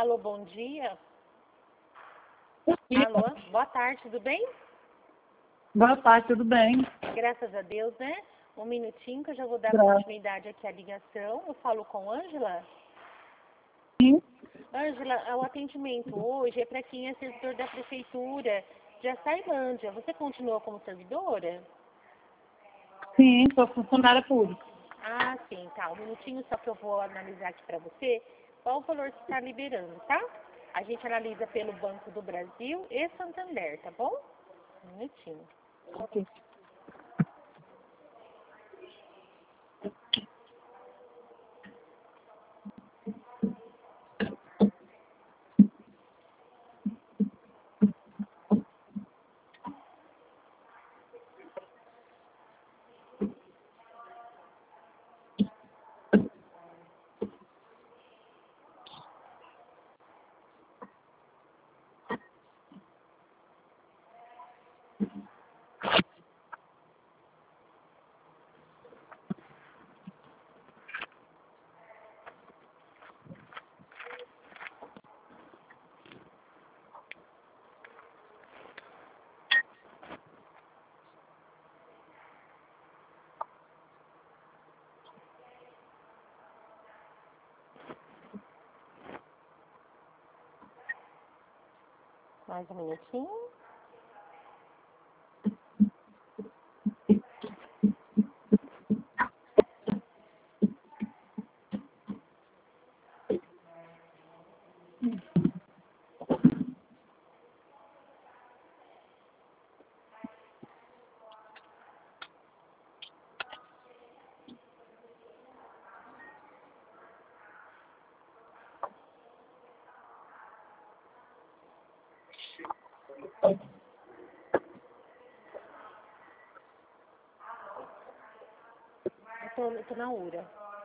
Alô, bom dia. Sim. Alô, boa tarde, tudo bem? Boa tarde, tudo bem? Graças a Deus, né? Um minutinho que eu já vou dar Graças. continuidade aqui à ligação. Eu falo com Ângela. Sim, Ângela, o atendimento hoje é para quem é servidor da prefeitura de Açailândia. Você continua como servidora? sim, sou funcionária pública. Ah, sim, tá. Um minutinho só que eu vou analisar aqui para você qual o valor que está liberando, tá? A gente analisa pelo Banco do Brasil e Santander, tá bom? Um minutinho. Ok. Mais um minutinho. Eu tô na URA.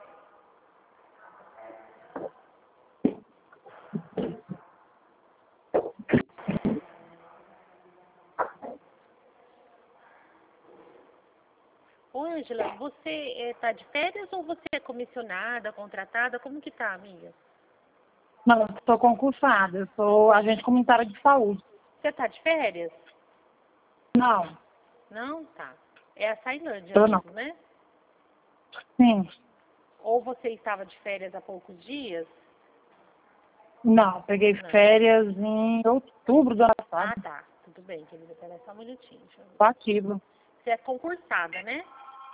Ô, Ângela, você tá de férias ou você é comissionada, contratada? Como que tá, amiga? Não, eu sou concursada, eu sou agente comunitária de saúde. Você tá de férias? Não, Não? Tá. É a Açailândia eu não. mesmo, né? Sim, Ou você estava de férias há poucos dias? não, peguei Não. férias em outubro do ano Ah, passado. tá. Tudo bem, querida. Pera só um minutinho. Deixa eu ver. Tô ativa. Você é concursada, né?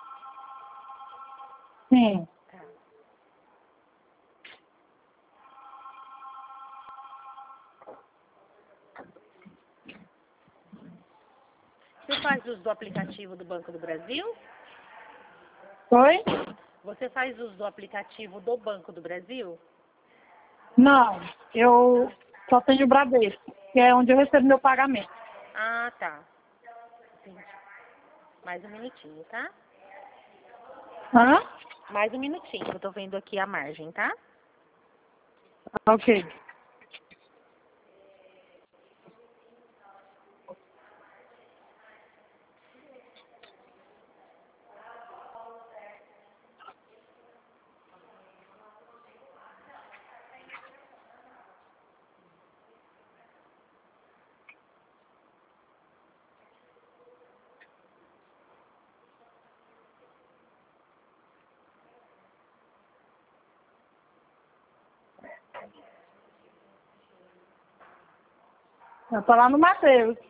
Sim, Tá. Você faz uso do aplicativo do Banco do Brasil? foi? Você faz uso do aplicativo do Banco do Brasil? Não, eu só tenho o Bradesco, que é onde eu recebo meu pagamento. Ah, tá. Entendi. Mais um minutinho, tá? Hã? Mais um minutinho, que eu tô vendo aqui a margem, tá? Ok. Eu tô lá no Mateus.